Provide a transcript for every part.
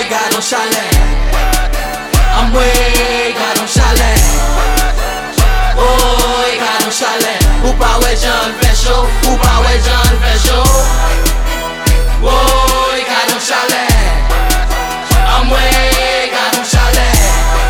got on chalet. I'm way got on chalet. Oh, got on chalet. Ou pas ouais John fait chaud. Ou pas ouais John fait chaud. Oh, got on chalet. I'm way got on chalet.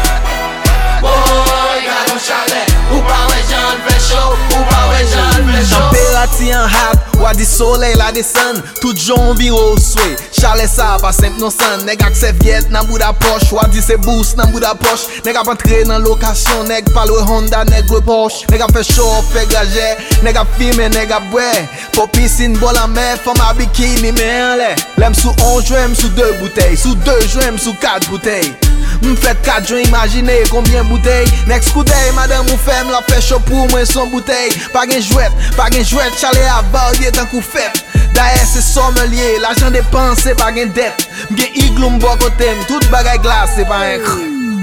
Oh, got on chalet. Ou pas ouais John fait chaud. Ou pas ouais John fait chaud. Température en hat, ou di soleil la descend. Tout jon viro sway. Chalet ça pas simple non san. Nèg ak serviette nan bout da poche. Ou di se boost nan bout da poche. Nèg ap entre nan location. Nèg palwe Honda, nèg le Porsche. Nèg ap fait show, fait gagé. Nèg ap filme, nèg ap bwe. Pour piscine, bol en mer, femme à bikini, mais en l'air. L'aime sous 11 joints, sous 2 bouteilles. Sous 2 joints, sous 4 bouteilles. M'fait 4 joints, imaginez combien bouteilles. Next coup d'œil, madame ou femme, la fait chaud pour moi son bouteille. Pas gen jouette, chalet à barrier tant coup fait. D'ailleurs c'est sommelier, l'argent dépensé, pas gen dette. M'gen igloo m'bo côté, tout bagay glace, c'est pas un cr.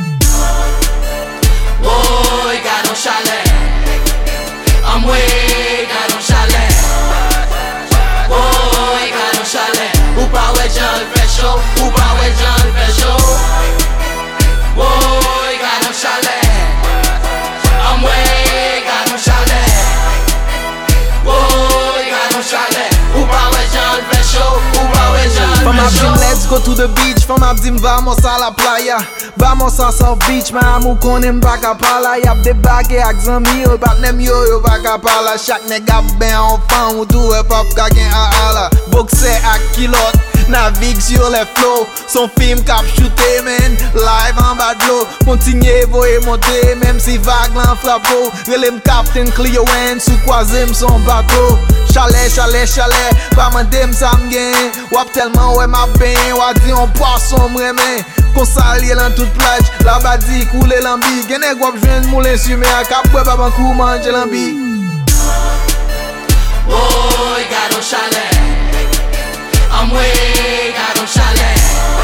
Oh, got on chalet. I'm way got on chalet. Oh, got on chalet. Ou pas ouais John fait chaud. Ou pas ouais John fait chaud. Oh, got on chalet. I'm way got on chalet. Oh, got on chalet. Ou pas ouais John fait chaud. Ou pas ouais John Femme fait ap chaud. dim let's go to the beach. Femme ap dim vamos a la playa. Vamos a South Beach. Mais amou konen pa ka pala. Yap debake ak zami yo. Patnem yo pa ka pala. Chak neg ap ben enfant. Ou tou e pap ka gen a ala. Boxe ak kilot. Navigue sur les flots. Son film cap shooté men. Live en bas de l'eau. Continue voye monter. Même si vague l'en frappe. Relem Captain Cleo N. Sous croisem son bateau. Chalet, chalet, chalet. Pas mandem sa m'gen. Wap tellement ouais ma ben. Wap di on poisson m'remen. Konsalye lan toute plage. La badi koule lambi. Genek wap jwen moulin sume. A kap wè baban kou manje lambi. Oh, got on chalet. I'm way got on chalet.